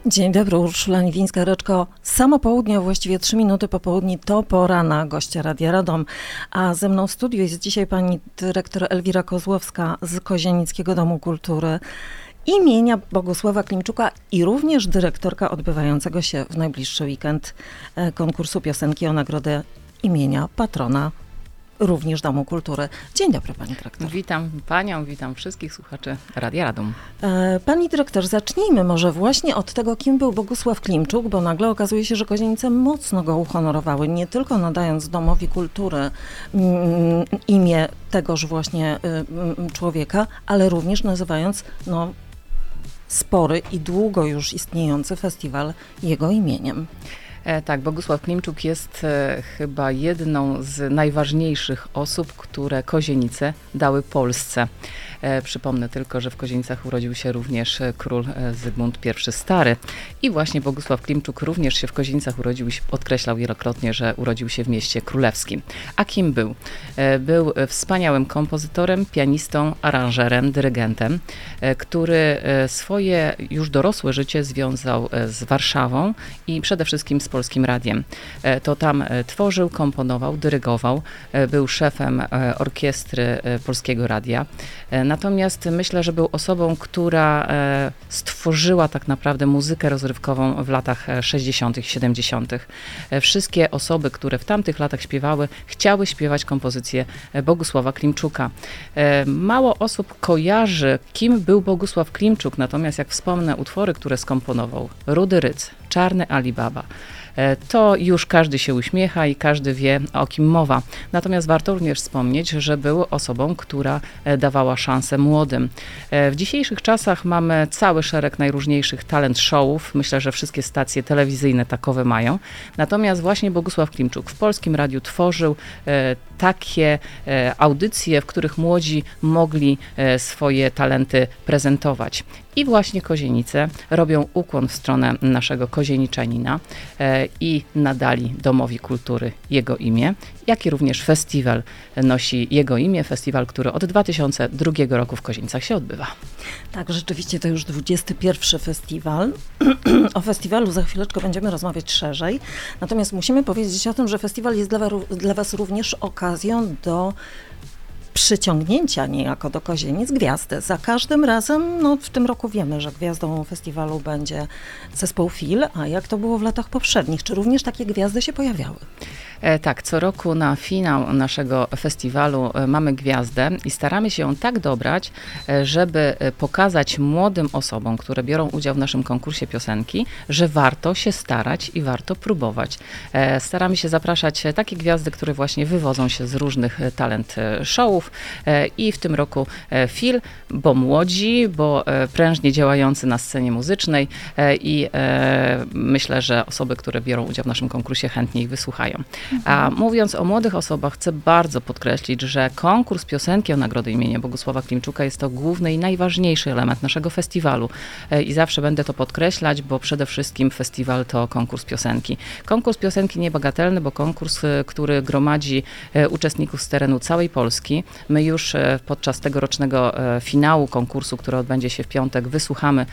Dzień dobry, Urszula Niwińska-Reczko. Samo południe, właściwie 3 minuty po południu to pora na gościa Radia Radom. A ze mną w studiu jest dzisiaj pani dyrektor Elwira Kozłowska z Kozienickiego Domu Kultury imienia Bogusława Klimczuka i również dyrektorka odbywającego się w najbliższy weekend konkursu piosenki o nagrodę imienia patrona również Domu Kultury. Dzień dobry, pani dyrektor. Witam panią, witam wszystkich słuchaczy Radia Radom. Pani dyrektor, zacznijmy może właśnie od tego, kim był Bogusław Klimczuk, bo nagle okazuje się, że Kozienice mocno go uhonorowały, nie tylko nadając Domowi Kultury imię tegoż właśnie człowieka, ale również nazywając spory i długo już istniejący festiwal jego imieniem. Tak, Bogusław Klimczuk jest chyba jedną z najważniejszych osób, które Kozienice dały Polsce. Przypomnę tylko, że w Kozienicach urodził się również król Zygmunt I Stary i właśnie Bogusław Klimczuk również się w Kozienicach urodził i podkreślał wielokrotnie, że urodził się w mieście królewskim. A kim był? Był wspaniałym kompozytorem, pianistą, aranżerem, dyrygentem, który swoje już dorosłe życie związał z Warszawą i przede wszystkim z Polskim Radiem. To tam tworzył, komponował, dyrygował, był szefem orkiestry Polskiego Radia. Natomiast myślę, że był osobą, która stworzyła tak naprawdę muzykę rozrywkową w latach 60., 70. Wszystkie osoby, które w tamtych latach śpiewały, chciały śpiewać kompozycję Bogusława Klimczuka. Mało osób kojarzy, kim był Bogusław Klimczuk, natomiast jak wspomnę utwory, które skomponował, Rudy Rydz, Czarny Ali Baba, to już każdy się uśmiecha i każdy wie, o kim mowa. Natomiast warto również wspomnieć, że był osobą, która dawała szansę młodym. W dzisiejszych czasach mamy cały szereg najróżniejszych talent showów. Myślę, że wszystkie stacje telewizyjne takowe mają. Natomiast właśnie Bogusław Klimczuk w Polskim Radiu tworzył takie audycje, w których młodzi mogli swoje talenty prezentować. I właśnie Kozienice robią ukłon w stronę naszego kozieniczanina i nadali Domowi Kultury jego imię, jak i również festiwal nosi jego imię, festiwal, który od 2002 roku w Kozienicach się odbywa. Tak, rzeczywiście to już 21. festiwal. O festiwalu za chwileczkę będziemy rozmawiać szerzej. Natomiast musimy powiedzieć o tym, że festiwal jest dla Was również okazją do przyciągnięcia niejako do Kozienic gwiazdy. Za każdym razem, w tym roku wiemy, że gwiazdą festiwalu będzie zespół Fil, a jak to było w latach poprzednich? Czy również takie gwiazdy się pojawiały? Tak, co roku na finał naszego festiwalu mamy gwiazdę i staramy się ją tak dobrać, żeby pokazać młodym osobom, które biorą udział w naszym konkursie piosenki, że warto się starać i warto próbować. Staramy się zapraszać takie gwiazdy, które właśnie wywodzą się z różnych talent showów i w tym roku Fil, bo młodzi, bo prężnie działający na scenie muzycznej i myślę, że osoby, które biorą udział w naszym konkursie chętnie ich wysłuchają. A mówiąc o młodych osobach, chcę bardzo podkreślić, że konkurs piosenki o nagrodę imienia Bogusława Klimczuka jest to główny i najważniejszy element naszego festiwalu. I zawsze będę to podkreślać, bo przede wszystkim festiwal to konkurs piosenki. Konkurs piosenki niebagatelny, bo konkurs, który gromadzi uczestników z terenu całej Polski. My już podczas tegorocznego finału konkursu, który odbędzie się w piątek, wysłuchamy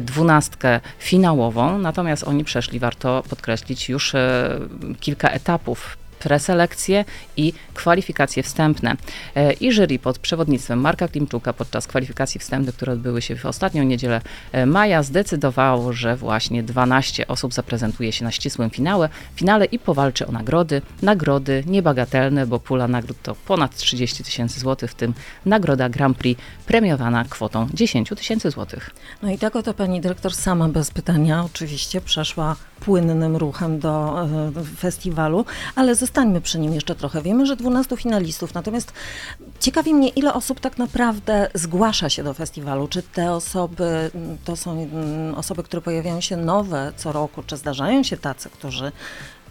12 finałową, natomiast oni przeszli, warto podkreślić, już kilka etapów. Preselekcje i kwalifikacje wstępne. I jury pod przewodnictwem Marka Klimczuka podczas kwalifikacji wstępnych, które odbyły się w ostatnią niedzielę maja, zdecydowało, że właśnie 12 osób zaprezentuje się na ścisłym finale i powalczy o nagrody. Nagrody niebagatelne, bo pula nagród to ponad 30 000 złotych, w tym nagroda Grand Prix premiowana kwotą 10 000 złotych. No i tak oto pani dyrektor sama bez pytania oczywiście przeszła płynnym ruchem do festiwalu, ale zostańmy przy nim jeszcze trochę. Wiemy, że 12 finalistów, natomiast ciekawi mnie, ile osób tak naprawdę zgłasza się do festiwalu. Czy te osoby to są osoby, które pojawiają się nowe co roku, czy zdarzają się tacy, którzy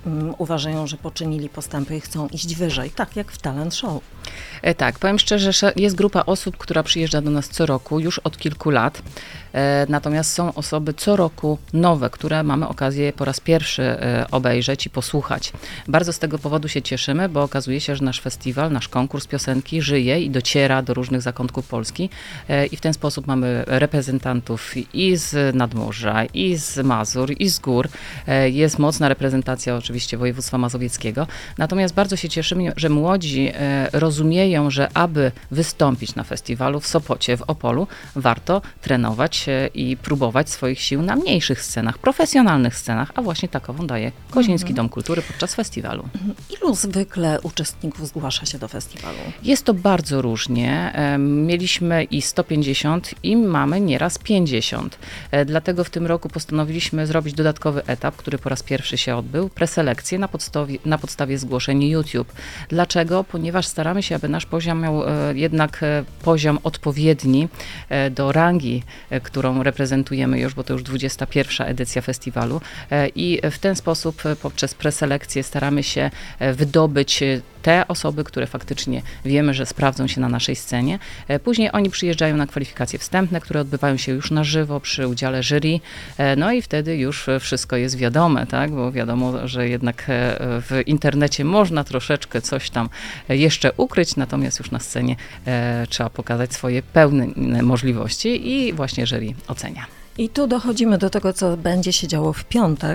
uważają, że poczynili postępy i chcą iść wyżej, tak jak w talent show. Tak, powiem szczerze, że jest grupa osób, która przyjeżdża do nas co roku, już od kilku lat. Natomiast są osoby co roku nowe, które mamy okazję po raz pierwszy obejrzeć i posłuchać. Bardzo z tego powodu się cieszymy, bo okazuje się, że nasz festiwal, nasz konkurs piosenki żyje i dociera do różnych zakątków Polski i w ten sposób mamy reprezentantów i z nadmorza, i z Mazur, i z gór. Jest mocna reprezentacja oczywiście województwa mazowieckiego. Natomiast bardzo się cieszymy, że młodzi rozumieją, że aby wystąpić na festiwalu w Sopocie, w Opolu, warto trenować i próbować swoich sił na mniejszych scenach, profesjonalnych scenach, a właśnie takową daje Koziński Dom Kultury podczas festiwalu. Ilu zwykle uczestników zgłasza się do festiwalu? Jest to bardzo różnie. Mieliśmy i 150 i mamy nieraz 50. Dlatego w tym roku postanowiliśmy zrobić dodatkowy etap, który po raz pierwszy się odbył, preselekcję na podstawie zgłoszeń YouTube. Dlaczego? Ponieważ staramy się, aby nasz poziom miał jednak poziom odpowiedni do rangi, którą reprezentujemy już, bo to już 21. edycja festiwalu i w ten sposób poprzez preselekcję staramy się wydobyć te osoby, które faktycznie wiemy, że sprawdzą się na naszej scenie. Później oni przyjeżdżają na kwalifikacje wstępne, które odbywają się już na żywo przy udziale jury. No i wtedy już wszystko jest wiadome, tak? Bo wiadomo, że jednak w internecie można troszeczkę coś tam jeszcze ukryć, natomiast już na scenie trzeba pokazać swoje pełne możliwości i właśnie jury ocenia. I tu dochodzimy do tego, co będzie się działo w piątek,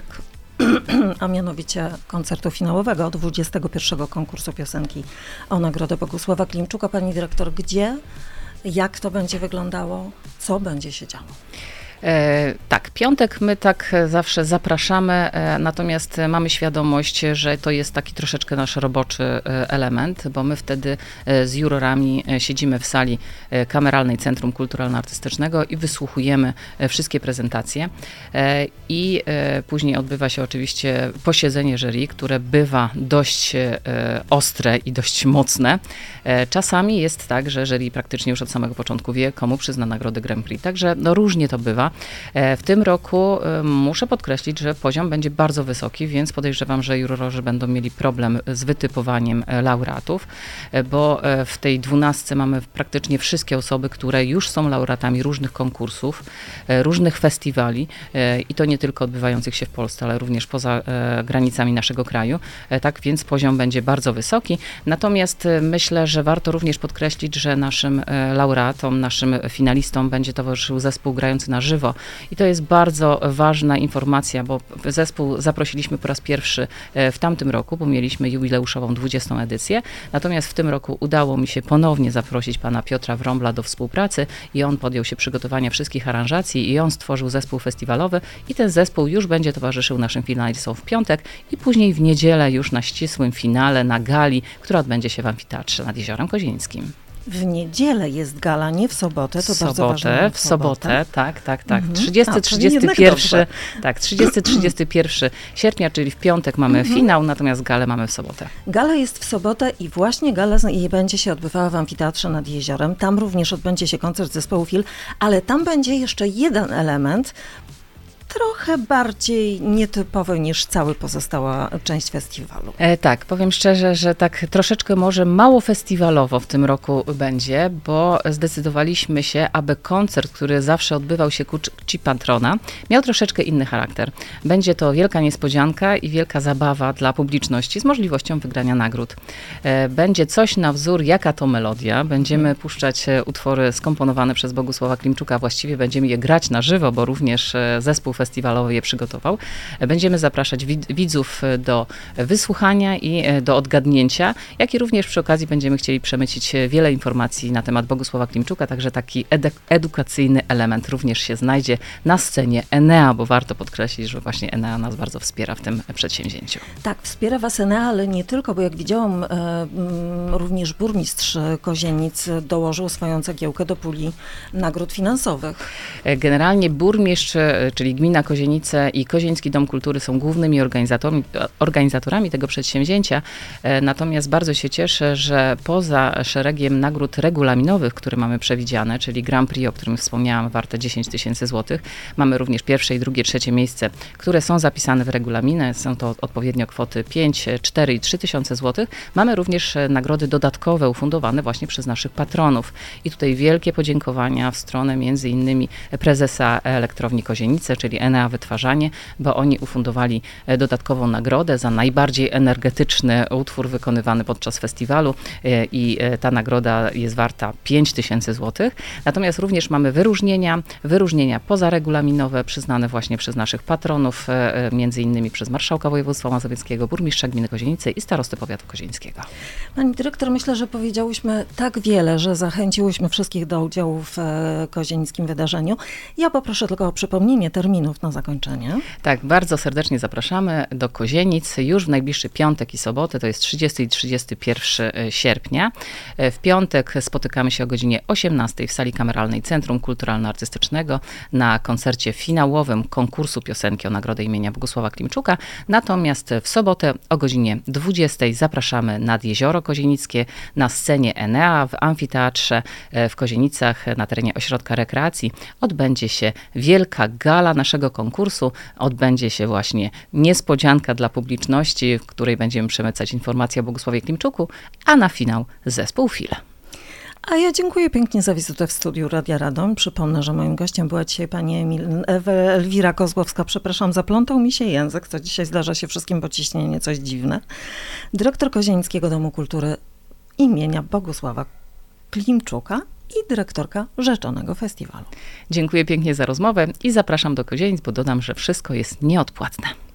a mianowicie koncertu finałowego 21. konkursu piosenki o Nagrodę Bogusława Klimczuka. Pani dyrektor, gdzie, jak to będzie wyglądało, co będzie się działo? Tak, piątek my tak zawsze zapraszamy, natomiast mamy świadomość, że to jest taki troszeczkę nasz roboczy element, bo my wtedy z jurorami siedzimy w sali kameralnej Centrum Kulturalno-Artystycznego i wysłuchujemy wszystkie prezentacje i później odbywa się oczywiście posiedzenie jury, które bywa dość ostre i dość mocne. Czasami jest tak, że jury praktycznie już od samego początku wie, komu przyzna nagrodę Grand Prix, także no różnie to bywa. W tym roku muszę podkreślić, że poziom będzie bardzo wysoki, więc podejrzewam, że jurorzy będą mieli problem z wytypowaniem laureatów, bo w tej 12 mamy praktycznie wszystkie osoby, które już są laureatami różnych konkursów, różnych festiwali i to nie tylko odbywających się w Polsce, ale również poza granicami naszego kraju. Tak więc poziom będzie bardzo wysoki. Natomiast myślę, że warto również podkreślić, że naszym laureatom, naszym finalistom będzie towarzyszył zespół grający na żywo. I to jest bardzo ważna informacja, bo zespół zaprosiliśmy po raz pierwszy w tamtym roku, bo mieliśmy jubileuszową 20. edycję. Natomiast w tym roku udało mi się ponownie zaprosić pana Piotra Wrąbla do współpracy i on podjął się przygotowania wszystkich aranżacji i on stworzył zespół festiwalowy i ten zespół już będzie towarzyszył naszym finalistom w piątek i później w niedzielę już na ścisłym finale, na gali, która odbędzie się w Amfiteatrze nad Jeziorem Kozińskim. W niedzielę jest gala, nie w sobotę, to bardzo ważne. W sobotę, tak. 30-31 sierpnia, czyli w piątek mamy finał, natomiast galę mamy w sobotę. Gala jest w sobotę i właśnie gala będzie się odbywała w Amfiteatrze nad Jeziorem. Tam również odbędzie się koncert zespołu FIL, ale tam będzie jeszcze jeden element, trochę bardziej nietypowy niż cała pozostała część festiwalu. Tak, powiem szczerze, że tak troszeczkę może mało festiwalowo w tym roku będzie, bo zdecydowaliśmy się, aby koncert, który zawsze odbywał się ku czci patrona, miał troszeczkę inny charakter. Będzie to wielka niespodzianka i wielka zabawa dla publiczności z możliwością wygrania nagród. Będzie coś na wzór Jaka to melodia. Będziemy puszczać utwory skomponowane przez Bogusława Klimczuka, właściwie będziemy je grać na żywo, bo również zespół festiwalowy je przygotował. Będziemy zapraszać widzów do wysłuchania i do odgadnięcia, jak i również przy okazji będziemy chcieli przemycić wiele informacji na temat Bogusława Klimczuka, także taki edukacyjny element również się znajdzie na scenie Enea, bo warto podkreślić, że właśnie Enea nas bardzo wspiera w tym przedsięwzięciu. Tak, wspiera was Enea, ale nie tylko, bo jak widziałam, również burmistrz Kozienic dołożył swoją cegiełkę do puli nagród finansowych. Generalnie burmistrz, czyli gmina Gmina Kozienice i Kozienicki Dom Kultury są głównymi organizatorami tego przedsięwzięcia. Natomiast bardzo się cieszę, że poza szeregiem nagród regulaminowych, które mamy przewidziane, czyli Grand Prix, o którym wspomniałam, warte 10 000 złotych, mamy również pierwsze i drugie, trzecie miejsce, które są zapisane w regulaminie. Są to odpowiednio kwoty 5, 4 i 3 tysiące złotych. Mamy również nagrody dodatkowe ufundowane właśnie przez naszych patronów. I tutaj wielkie podziękowania w stronę między innymi prezesa Elektrowni Kozienice, czyli Enea Wytwarzanie, bo oni ufundowali dodatkową nagrodę za najbardziej energetyczny utwór wykonywany podczas festiwalu i ta nagroda jest warta 5 tysięcy złotych. Natomiast również mamy wyróżnienia pozaregulaminowe przyznane właśnie przez naszych patronów, między innymi przez marszałka województwa mazowieckiego, burmistrza gminy Kozienice i starostę powiatu kozienickiego. Pani dyrektor, myślę, że powiedziałyśmy tak wiele, że zachęciłyśmy wszystkich do udziału w kozienickim wydarzeniu. Ja poproszę tylko o przypomnienie terminów na zakończenie. Tak, bardzo serdecznie zapraszamy do Kozienic już w najbliższy piątek i sobotę, to jest 30 i 31 sierpnia. W piątek spotykamy się o godzinie 18 w sali kameralnej Centrum Kulturalno-Artystycznego na koncercie finałowym konkursu piosenki o nagrodę imienia Bogusława Klimczuka. Natomiast w sobotę o godzinie 20 zapraszamy nad Jezioro Kozienickie na scenie Enea w amfiteatrze w Kozienicach na terenie ośrodka rekreacji. Odbędzie się wielka gala naszego konkursu. Odbędzie się właśnie niespodzianka dla publiczności, w której będziemy przemycać informacje o Bogusławie Klimczuku, a na finał zespół File. A ja dziękuję pięknie za wizytę w studiu Radia Radom. Przypomnę, że moim gościem była dzisiaj pani Elwira Kozłowska. Przepraszam, zaplątał mi się język, co dzisiaj zdarza się wszystkim, bo ciśnienie coś dziwne. Dyrektor Kozienickiego Domu Kultury imienia Bogusława Klimczuka i dyrektorka rzeczonego festiwalu. Dziękuję pięknie za rozmowę i zapraszam do Kozienic, bo dodam, że wszystko jest nieodpłatne.